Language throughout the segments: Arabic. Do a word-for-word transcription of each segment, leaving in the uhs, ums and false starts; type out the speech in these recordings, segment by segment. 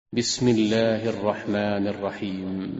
بسم الله الرحمن الرحيم.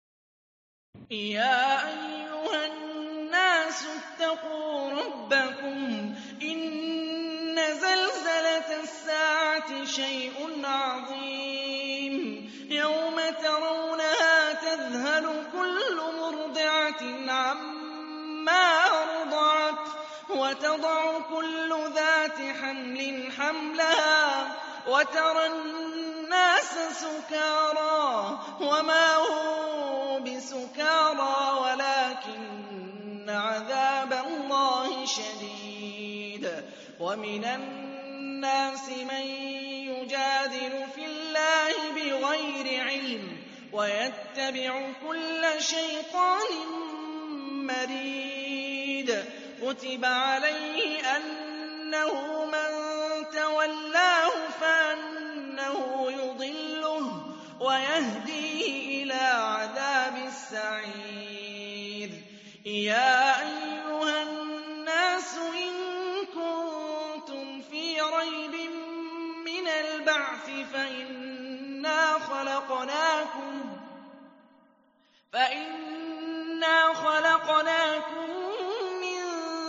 يا أيها الناس اتقوا ربكم إن زلزلة الساعة شيء عظيم يوم ترونها تذهل كل مرضعة عما أرضعت وتضع كل ذات حمل حملها وترى الناس سكارى وما هم بسكارى ولكن عذاب الله شديد. ومن الناس من يجادل في الله بغير علم ويتبع كل شيطان مريد. كتب عليه أنه من تولاه فأنه يضله ويهديه إلى عذاب السعير. يا أيها الناس إن كنتم في ريب من البعث فإنا خلقناكم فإنا خلقناكم من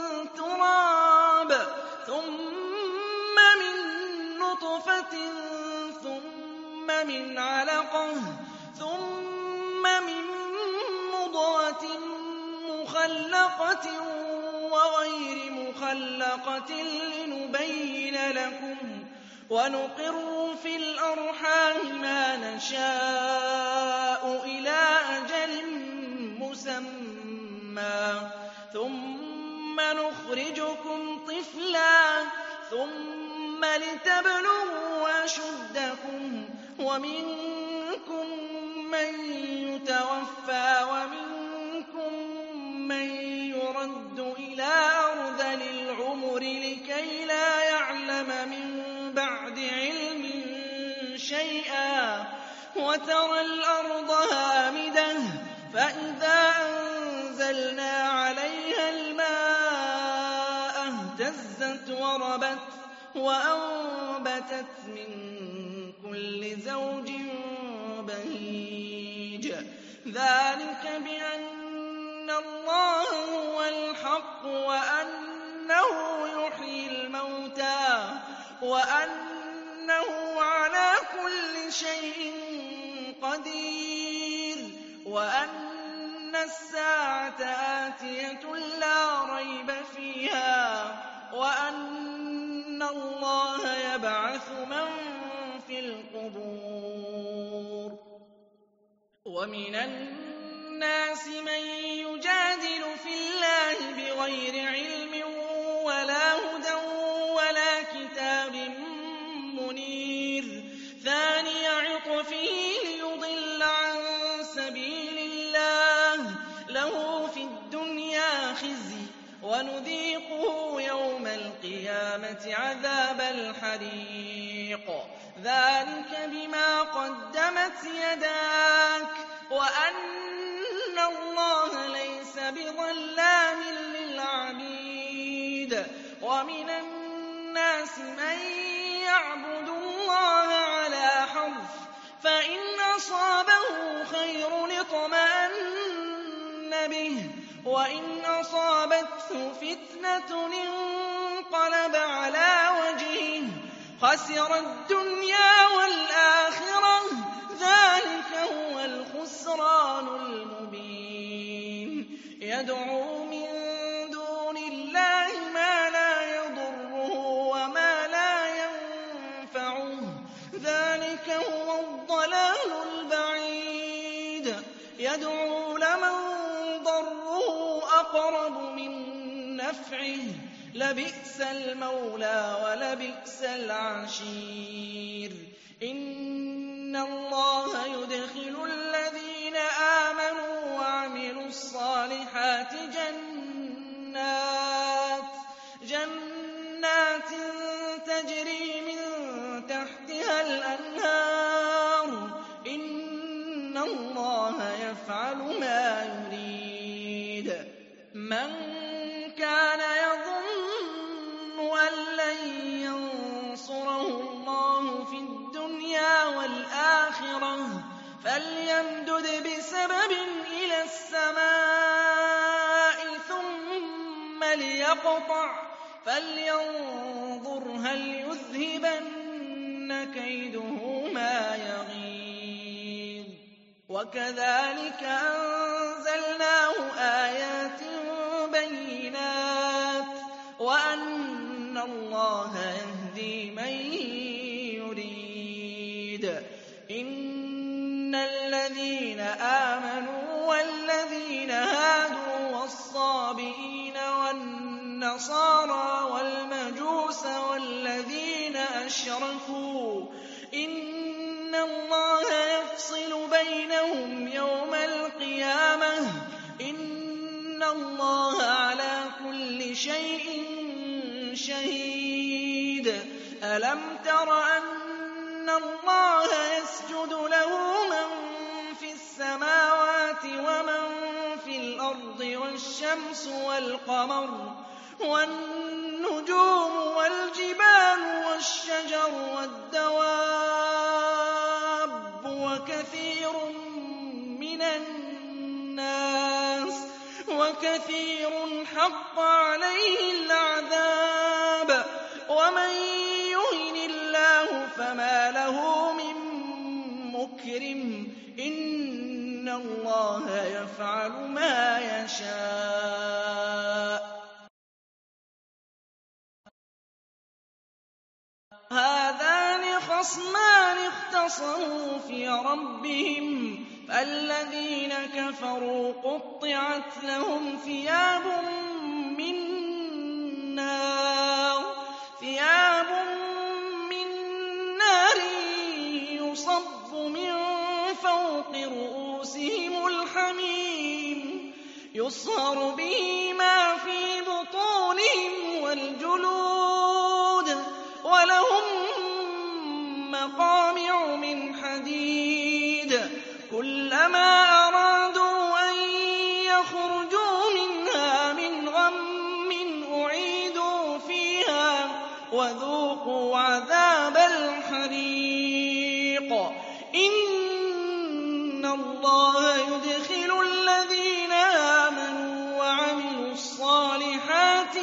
تراب ثم من نطفة ثم من علقة ثم من مضغة مخلقة وغير مخلقة لنبين لكم ونقر في الأرحام ما نشاء إلى أجل مسمى ثم نخرجكم طفلا ثم لتبلغوا أشدكم ومنكم من يتوفى ومنكم من يرد إلى أرذل العمر لكي لا يعلم من بعد علم شيئا وترى الأرض هامدة فإذا أنزلنا عليها الماء اهتزت وربت وأنبتت من كل زوج بهيج. ذلك بأن الله هو الحق وأنه يحيي الموتى وأنه على كل شيء قدير وأن الساعة آتية لا ريب فيها وأن الله يبعث من في القبور. ومن الناس من يجادل في الله بغير علم ولا هدى ولا كتاب منير. ثاني عطفه ليضل عن سبيل الله له في الدنيا خزي ونذيقه يوم القيامة عذاب الحريق. ذلك بما قدمت يداك وأن الله ليس بظلام للعبيد. ومن الناس من يعبد الله على حرف فإن أصابه خير اطمأن به وإن أصابته فتنة انقلب على وجهه خسر الدنيا والآخرة ذلك هو الخسران المبين. يدعو من دون الله ما لا يضره وما لا ينفعه ذلك هو الضلال البعيد. يدعو لمن ضره أقرب من نفعه لبئس المولى ولبئس العشير. إن الله يدخل الذين آمنوا وعملوا الصالحات جنات جنات تجري من تحتها الأنهار إن الله يفعل ما يريد. من كان يظن أن لن ينصره الله الْآخِرَةِ فَلْيَمْدُدْ بِسَبَبٍ إِلَى السَّمَاءِ ثُمَّ لِيَقْطَعْ فَلْيَنظُرْ هَلْ يُذْهِبَنَّ كَيْدُهُ مَا يَغِيظُ وَكَذَٰلِكَ أَنزَلْنَاهُ آيَاتٍ بَيِّنَاتٍ وَأَنَّ اللَّهَ يَهْدِي مَن يُرِيدُ إِنَّ الَّذِينَ آمَنُوا وَالَّذِينَ هَادُوا وَالصَّابِئِينَ وَالنَّصَارَىٰ وَالْمَجُوسَ وَالَّذِينَ أَشْرَكُوا إِنَّ اللَّهَ يَفْصِلُ بَيْنَهُمْ يَوْمَ الْقِيَامَةِ ۚ إِنَّ اللَّهَ عَلَىٰ كُلِّ شَيْءٍ شَهِيدٌ أَلَمْ تَرَ أَنَّ اللَّهَ يَسْجُدُ لَهُ مَن فِي السَّمَاوَاتِ وَمَن فِي الْأَرْضِ وَالشَّمْسُ وَالْقَمَرُ وَالنُّجُومُ وَالْجِبَالُ وَالشَّجَرُ وَالدَّوَابُّ وَكَثِيرٌ مِّنَ النَّاسِ وَكَثِيرٌ حَقَّ عَلَيْهِ الْعَذَابُ وَمَن يُهِنِ اللَّهُ فَمَا لَهُ مِن مُّكْرِمٍ إِنَّ اللَّهَ يَفْعَلُ مَا يَشَاءُ هَٰذَانِ خَصْمَانِ اخْتَصَمُوا فِي رَبِّهِمْ فَالَّذِينَ كَفَرُوا قُطِّعَتْ لَهُمْ ثِيَابٌ مِّن نَّارٍ ثِيَابٌ مِّن نَّارٍ يُصَبُّ مِن فَوْقِ رُءُوسِهِمُ الْحَمِيمُ يُصْهَرُ بِهِ مَا فِي بُطُونِهِمْ وَالْجُلُودُ وَلَهُم مَّقَامِعُ مِنْ حَدِيدٍ كُلَّمَا أَرَادُوا أَن يَخْرُجُوا مِنْهَا مِنْ غَمٍّ أُعِيدُوا فِيهَا وَذُوقُوا عَذَابَ الْحَرِيقِ إِنَّ اللَّهَ يُدْخِلُ الَّذِينَ آمَنُوا وَعَمِلُوا الصَّالِحَاتِ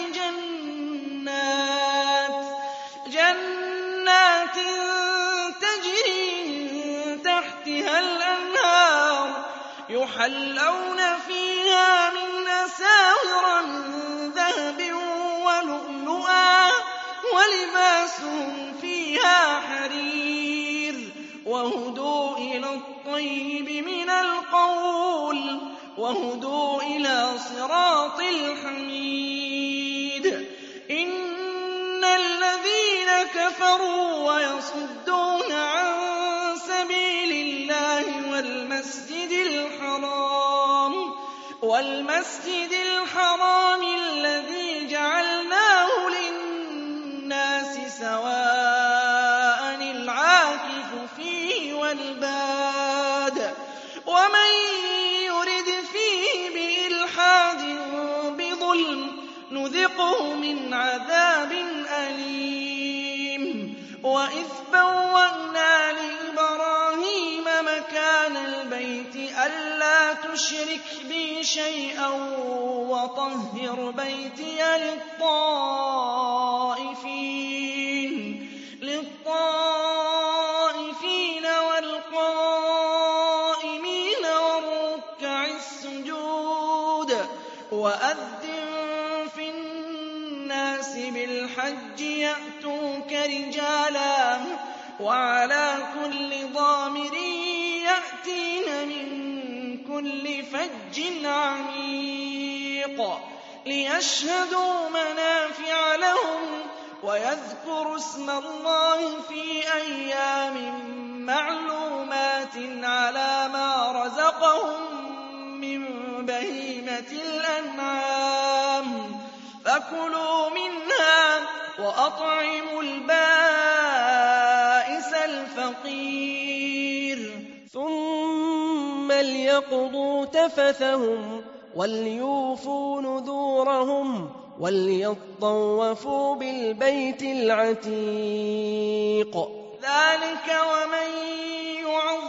جَنَّاتٍ جَنَّاتٍ تَجْرِي مِن تَحْتِهَا الْأَنْهَارُ يُحَلَّوْنَ فِيهَا مِنْ أَسَاوِرَ مِن ذَهَبٍ وَلُؤْلُؤًا وَلِبَاسُهُمْ فِيهَا حَرِيرٌ وَهُدُوا إِلَى الطَّيِّبِ مِنَ الْقَوْلِ وَهُدُوا إِلَىٰ صِرَاطِ الْحَمِيدِ إِنَّ الَّذِينَ كَفَرُوا وَيَصُدُّونَ عَن سَبِيلِ اللَّهِ وَالْمَسْجِدِ الْحَرَامِ وَالْمَسْجِدِ الْحَرَامِ الَّذِي جَعَلْنَاهُ لِلنَّاسِ سَوَاءً الْعَاكِفُ فِيهِ وَالْبَادِ وَمَن يُرِدْ فِيهِ بِإِلْحَادٍ بِظُلْمٍ نُذِقْهُ مِنْ عَذَابٍ أَلِيمٍ وَإِذْ بَوَّأْنَا لِإِبْرَاهِيمَ مَكَانَ الْبَيْتِ أَلَّا تُشْرِكْ بِي شَيْئًا وَطَهِّرْ بَيْتِيَ لِلطَّائِفِينَ لِلطَّائِفِينَ وَالْقَائِمِينَ وَالرُّكَّعِ السُّجُودِ وَأَذِّن فِي النَّاسِ بِالْحَجِّ يَأْتُوكَ رِجَالًا وَعَلَىٰ كُلِّ ضَامِرٍ يَأْتِينَ مِن كُلِّ فَجٍّ عَمِيقٍ لِيَشْهَدُوا مَنَافِعَ لَهُمْ وَيَذْكُرُوا اسْمَ اللَّهِ فِي أَيَّامٍ مَّعْلُومَاتٍ عَلَىٰ مَا رَزَقَهُم مِّن بَهِيمَةِ الْأَنْعَامِ فَكُلُوا مِنْهَا وَأَطْعِمُوا الْبَائِسَ الْفَقِيرَ ثُمَّ لْيَقْضُوا تَفَثَهُمْ وَلْيُوفُوا نُذُورَهُمْ وَلْيَطَّوَّفُوا بِالْبَيْتِ الْعَتِيقِ ذَٰلِكَ وَمَن يُعَظِّمْ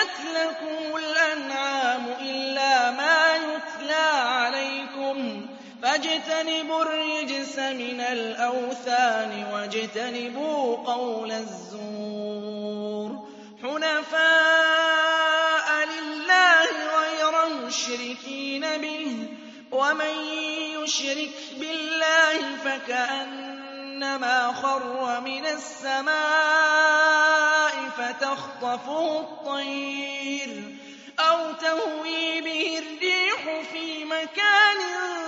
أُحِلَّتْ لَكُمُ الْأَنْعَامُ إِلَّا مَا يُتْلَىٰ عَلَيْكُمْ فَاجْتَنِبُوا الرِّجْسَ مِنَ الْأَوْثَانِ وَاجْتَنِبُوا قَوْلَ الزُّورِ حُنَفَاءَ لِلَّهِ غَيْرَ مُشْرِكِينَ بِهِ ۚ وَمَن يُشْرِكْ بِاللَّهِ فَكَأَنَّمَا خَرَّ مِنَ السَّمَاءِ فَتَخْطَفُهُ الطَّيْرُ أَوْ تَهْوِي بِهِ الرِّيحُ فِي مَكَانٍ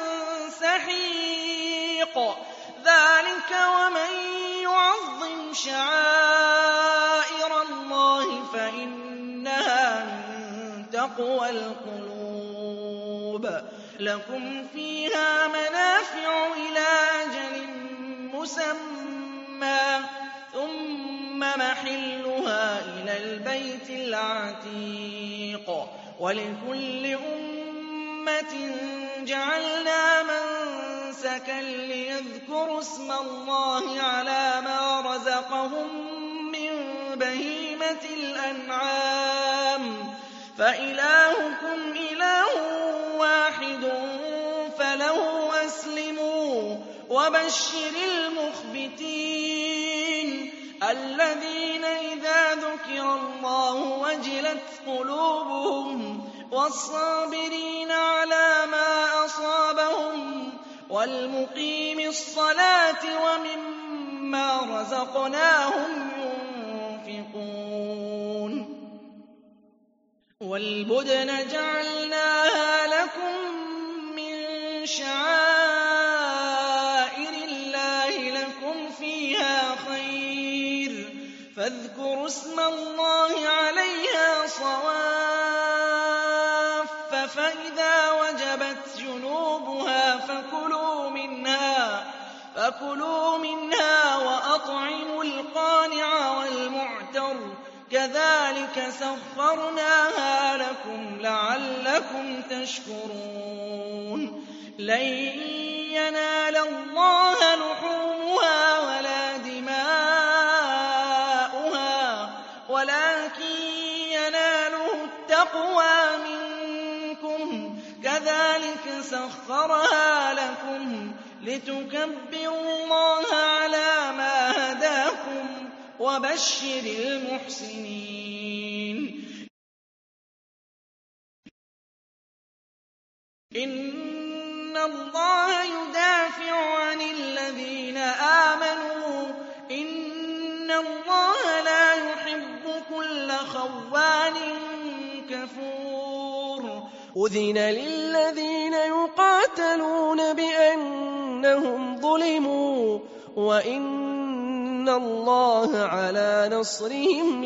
سَحِيقٍ ذَٰلِكَ وَمَن يُعَظِّمْ شَعَائِرَ اللَّهِ فَإِنَّهَا مِن تَقْوَى الْقُلُوبِ لَكُمْ فِيهَا مَنَافِعُ إِلَىٰ أَجَلٍ مُّسَمًّى ثُمَّ مَحِلُّهَا إِلَى الْبَيْتِ الْعَتِيقِ وَلِكُلِّ أُمَّةٍ جَعَلْنَا مَنسَكًا لِّيَذْكُرُوا اسْمَ اللَّهِ عَلَىٰ مَا رَزَقَهُم مِّن بَهِيمَةِ الْأَنْعَامِ فَإِلَٰهُكُمْ إِلَٰهٌ وَاحِدٌ فَلَهُ أَسْلِمُوا وَبَشِّرِ الْمُخْبِتِينَ الَّذِينَ إِذَا ذُكِرَ اللَّهُ وَجِلَتْ قُلُوبُهُمْ وَالصَّابِرِينَ عَلَىٰ مَا أَصَابَهُمْ وَالْمُقِيمِي الصَّلَاةِ وَمِمَّا رَزَقْنَاهُمْ يُنفِقُونَ وَالْبُدْنَ جَعَلْنَاهَا لَكُم مِّن شَعَائِرِ اللَّهِ لَكُمْ فِيهَا خَيْرٌ فاذكروا اسم الله عليها صواف فإذا وجبت جنوبها فكلوا منها فكلوا منها وأطعموا القانع والمعتر كذلك سخرناها لكم لعلكم تشكرون لن ينال الله لحومها ولا دماؤها ولكن يناله التقوى منكم كذلك سخرها لكم لتكبروا الله على ما هداكم وبشر المحسنين إن الله يدافع عن الذين آمنوا إن الله لا يحب كل خوان كفور أذن للذين يقاتلون بأنهم ظلموا وإن الله على نصرهم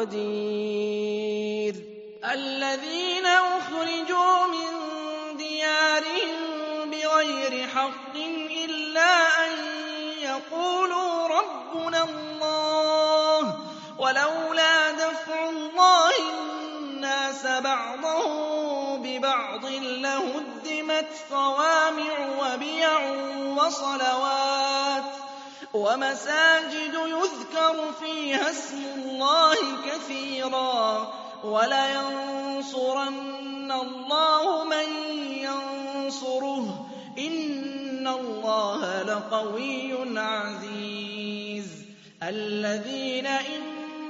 لقدير الذين أخرجوا من ديارهم بغير حق إلا أن يقولوا ربنا الله ولولا دفع الله الناس بعضهم ببعض لهدمت صوامع وبيع وصلوات ومساجد يذكر فيها اسم الله كثيرا ولينصرن الله من ينصره إن الله لقوي عزيز الذين إن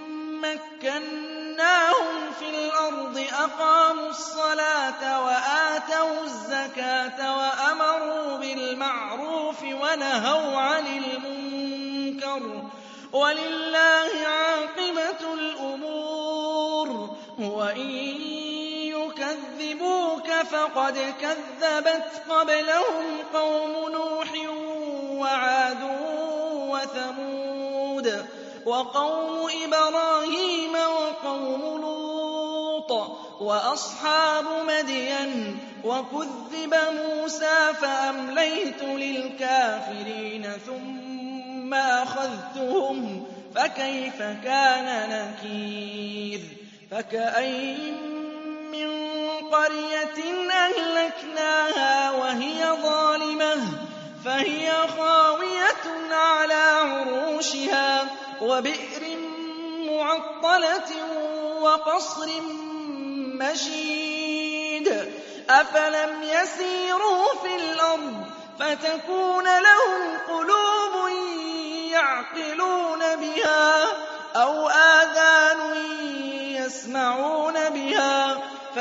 مكناهم في الأرض أقاموا الصلاة وآتوا الزكاة وأمروا بالمعروف ونهوا عن المنكر ولله عاقبة الأمور وإن يكذبوك فقد كذبت قبلهم قوم نوح وعاد وثمود وقوم إبراهيم وقوم لوط وأصحاب مدين وكذب موسى فأمليت للكافرين ثم أخذتهم فكيف كان نكير فكأين من قرية أهلكناها وهي ظالمة فهي خاوية على عروشها وبئر معطلة وقصر مشيد أفلم يسيروا في الأرض فتكون لهم قلوب يعقلون بها أو آذان يسمعون بها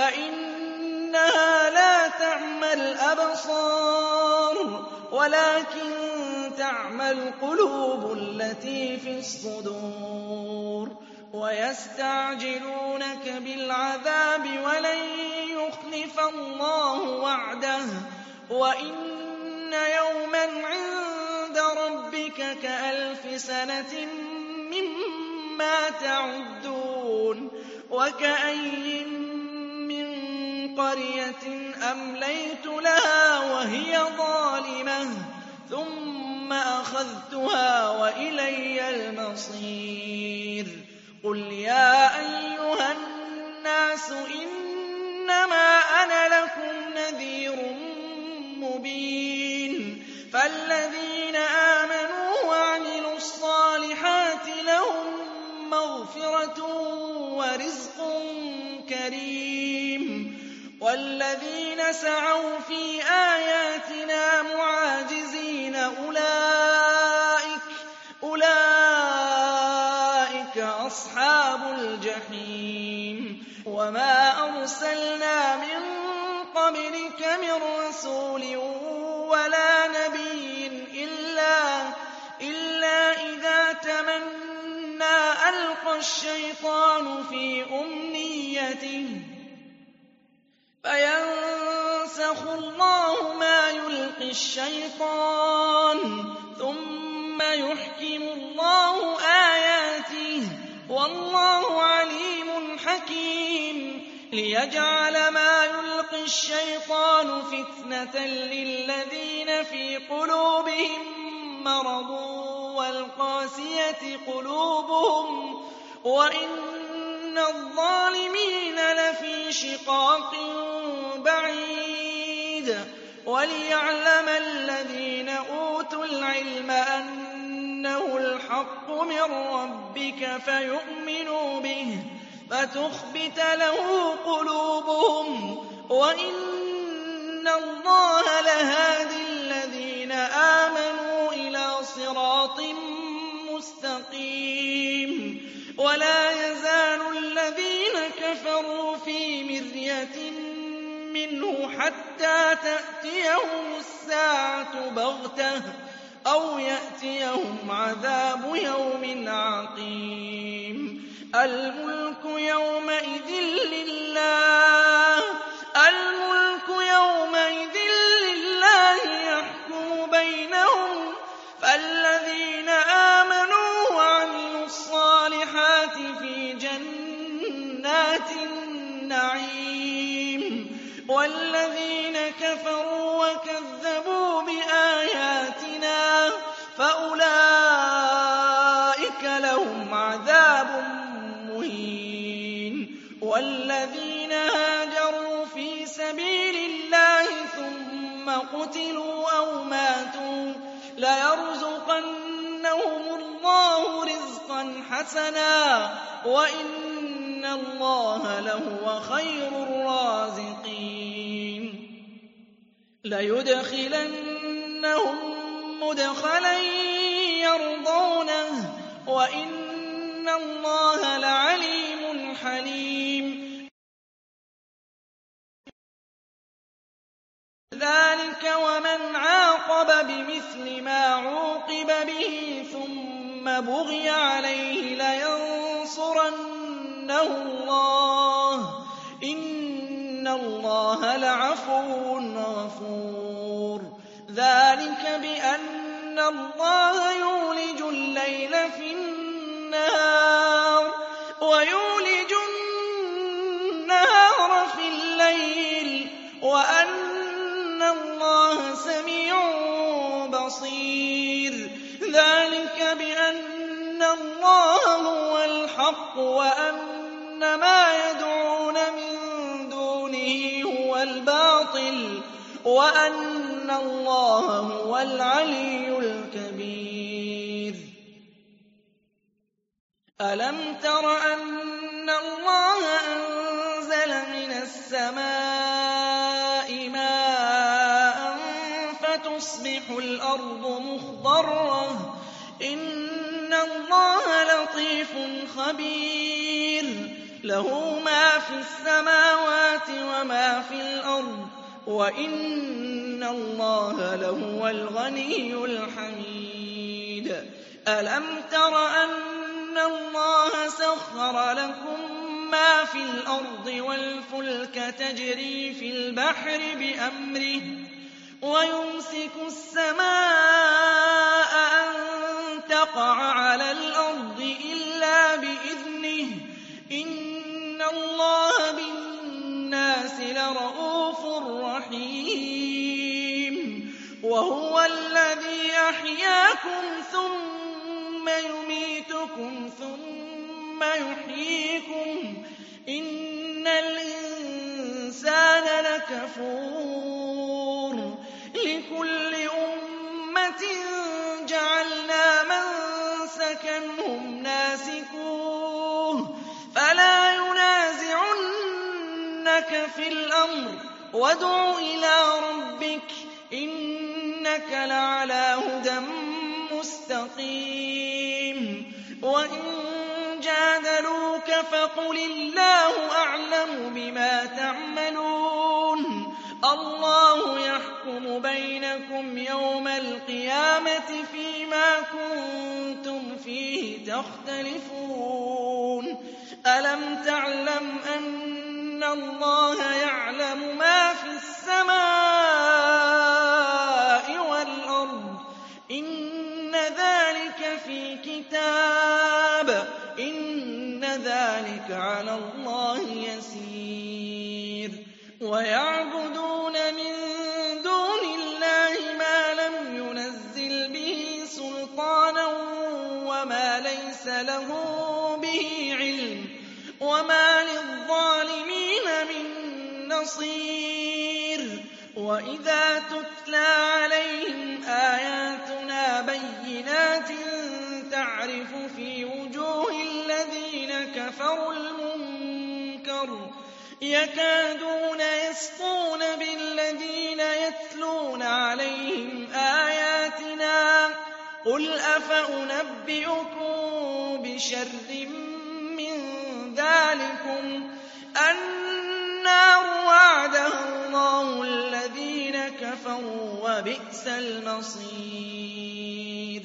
فإنها لا تعمى الأبصار ولكن تعمى القلوب التي في الصدور ويستعجلونك بالعذاب ولن يخلف الله وعده وإن يوما عند ربك كألف سنة مما تعدون وكأي من قرية أمليت لها وهي ظالمة ثم أخذتها وإلي المصير قل يا أيها الناس إنما أنا لكم نذير مبين فالذين آمنوا وعملوا الصالحات لهم مغفرة ورزق كريم والذين سعوا في آياتنا معاجزين أولئك أولئك أصحاب الجحيم وما أرسلنا من قبلك من رسول ولا نبي إلا, إلا إذا تمنى ألقى الشيطان في أمنيته فينسخ الله ما يلقي الشيطان ثم يحكم الله آياته والله عليم حكيم ليجعل ما يلقي الشيطان فتنة للذين في قلوبهم مرض والقاسية قلوبهم وإن الظالمين لفي شقاق بعيد وليعلم الذين أوتوا العلم أنه الحق من ربك فيؤمنوا به فتخبت له قلوبهم وإن الله لهادي الذين آمنوا إلى صراط مستقيم ولا يزال الذين كفروا في مرية منه حتى تأتيهم الساعة بغتة أو يأتيهم عذاب يوم عقيم الملك يومئذ لله الملك يومئذ لله يحكم بينهم فالذين آمنوا وعملوا الصالحات في جنات النعيم والذين كفروا وكذبوا بآياتنا فأولئك لهم عذاب مهين والذين هاجروا في سبيل الله ثم قتلوا أو ماتوا ليرزقنهم الله رزقا حسنا وإن الله لهو خير الرازقين ليدخلنهم مدخلا يرضونه وإن الله لعليم حليم ذلك ومن عاقب بمثل ما عوقب به ثم بغي عليه لينصرنه الله إن الله لعفو غفور ذلك بأن الله يولج الليل في النهار ويولج النهار في الليل وأن الله سميع بصير ذلك بأن الله هو الحق وأن ما يدعون من دونه هو الباطل وأن الله هو العلي الكبير ألم تر أن الله أنزل مِنَ السَّمَاءِ مَاءً فَتُصْبِحُ الْأَرْضُ مُخْضَرَّةً ۗ إِنَّ اللَّهَ لَطِيفٌ خَبِيرٌ لَّهُ مَا فِي السَّمَاوَاتِ وَمَا فِي الْأَرْضِ ۗ وَإِنَّ اللَّهَ لَهُوَ الْغَنِيُّ الْحَمِيدُ أَلَمْ تَرَ أَنَّ اللَّهَ سَخَّرَ لَكُم مَّا فِي الْأَرْضِ وَالْفُلْكَ تَجْرِي فِي الْبَحْرِ بِأَمْرِهِ وَيُمْسِكُ السَّمَاءَ أَن تَقَعَ عَلَى الْأَرْضِ إِلَّا بِإِذْنِهِ ۗ إِنَّ اللَّهَ بِالنَّاسِ لَرَءُوفٌ رَّحِيمٌ وَهُوَ الَّذِي أَحْيَاكُمْ ثُمَّ يُمِيتُكُمْ ثُمَّ يُحْيِيكُمْ ۗ إِنَّ الْإِنسَانَ لَكَفُورٌ لِكُلِّ أُمَّةٍ جَعَلْنَا مَنسَكًا هُمْ نَاسِكُوهُ فَلَا يُنَازِعُنَّكَ فِي الْأَمْرِ وَادْعُ إِلَىٰ رَبِّكَ إِنَّكَ لَعَلَىٰ هُدًى مُّسْتَقِيمٍ وَإِن جَادَلُوكَ فَقُلِ اللَّهُ أَعْلَمُ بِمَا تَعْمَلُونَ اللَّهُ يَحْكُمُ بَيْنَكُمْ يَوْمَ الْقِيَامَةِ فِيمَا كُنتُمْ فِيهِ تَخْتَلِفُونَ أَلَمْ تَعْلَمْ أَنَّ اللَّهَ يَعْلَمُ مَا فِي السَّمَاءِ وَالْأَرْضِ إِنَّ ذَٰلِكَ فِي كِتَابٍ إِنَّ ذَٰلِكَ عَلَى اللَّهِ يَسِيرٌ وَيَعْبُدُونَ مِن دُونِ اللَّهِ مَا لَمْ يُنَزِّلْ بِهِ سُلْطَانًا وَمَا لَيْسَ لَهُ بِهِ عِلْمٌ وَمَا لِلظَّالِمِينَ مِن نَّصِيرٍ وَإِذَا تُتْلَىٰ عَلَيْهِمْ آيَاتُنَا بَيِّنَاتٍ تَعْرِفُ فِي وُجُوهِ الَّذِينَ كَفَرُوا الْمُنكَرَ يَكَادُونَ يَسْطُونَ بِالَّذِينَ يَتْلُونَ عَلَيْهِمْ آيَاتِنَا ۗ قُلْ أَفَأُنَبِّئُكُم بِشَرٍّ مِّن ذَٰلِكُمُ النَّارُ وَعَدَهَا اللَّهُ الَّذِينَ كَفَرُوا ۖ وَبِئْسَ الْمَصِيرُ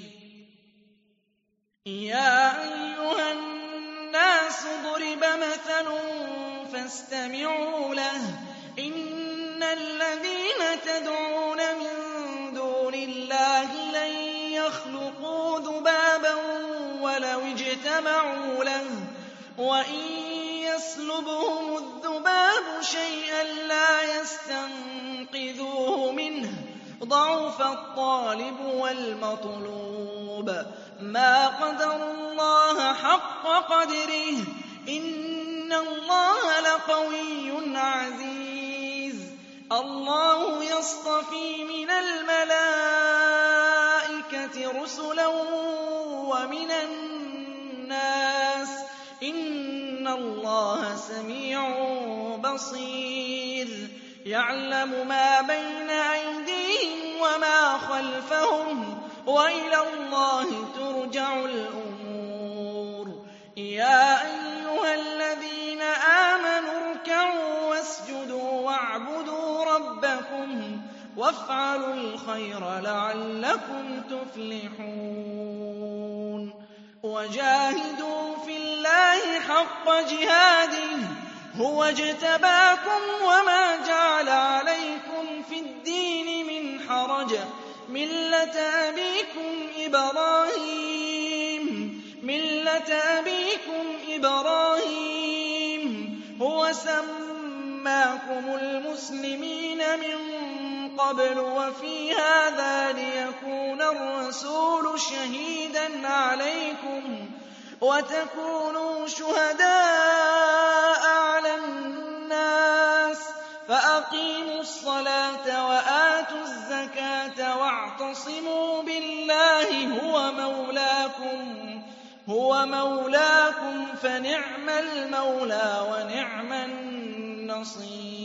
يَا أَيُّهَا النَّاسُ ضُرِبَ مَثَلٌ فَاسْتَمِعُوا لَهُ ۚ إِنَّ الَّذِينَ تَدْعُونَ مِن دُونِ اللَّهِ لَن يَخْلُقُوا ذُبَابًا وَلَوِ اجْتَمَعُوا لَهُ ۖ وَإِن يَسْلُبْهُمُ الذُّبَابُ شَيْئًا لَّا يَسْتَنقِذُوهُ مِنْهُ ۚ ضَعُفَ الطَّالِبُ وَالْمَطْلُوبُ مَا قَدَرُوا اللَّهَ حَقَّ قَدْرِهِ ۗ إِنَّ اللَّهَ لَقَوِيٌّ عَزِيزٌ اللَّهُ يَصْطَفِي مِنَ الْمَلَائِكَةِ رُسُلًا وَمِنَ النَّاسِ ۚ إِنَّ اللَّهَ سَمِيعٌ بَصِيرٌ يَعْلَمُ مَا بَيْنَ أَيْدِيهِمْ وَمَا خَلْفَهُمْ ۖ وَإِلَى اللَّهِ تُرْجَعُ الْأُمُورُ يَا أَيُّهَا الَّذِينَ آمَنُوا ارْكَعُوا وَاسْجُدُوا وَاعْبُدُوا رَبَّكُمْ وَافْعَلُوا الْخَيْرَ لَعَلَّكُمْ تُفْلِحُونَ وَجَاهِدُوا فِي اللَّهِ حَقَّ جِهَادِهِ هُوَ اجْتَبَاكُمْ وَمَا جَعَلَ عَلَيْكُمْ فِي الدِّينِ مِنْ حَرَجٍ مِّلَّةَ أَبِيكُمْ إِبْرَاهِيمَ مِلَّةَ أَبِيكُمْ إِبْرَاهِيمَ هُوَ سَمَّاكُمُ الْمُسْلِمِينَ مِن قَبْلُ وَفِي هَٰذَا لِيَكُونَ الرَّسُولُ شَهِيدًا عَلَيْكُمْ وَتَكُونُوا شُهَدَاءَ عَلَى النَّاسِ ۚ فَأَقِيمُوا الصَّلَاةَ وَآتُوا الزَّكَاةَ وَاعْتَصِمُوا بِاللَّهِ هُوَ مَوْلَاكُمْ هُوَ مَوْلَاكُمْ فَنِعْمَ الْمَوْلَىٰ وَنِعْمَ النَّصِيرُ بَصِيرٌ